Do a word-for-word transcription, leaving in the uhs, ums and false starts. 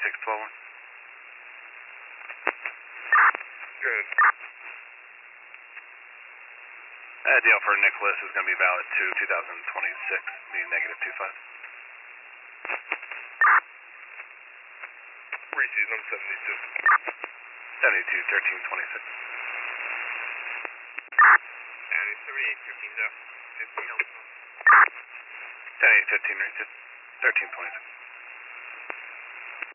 twenty-six twelve one. Good. Uh, deal for Nicholas is going to be valid to two thousand twenty-six, the negative two five. Reese's, I'm seventy-two. seventy-two thirteen twenty-six. County seventy-eight fifteen, fifteen, seventy-eight fifteen, thirteen twenty-six.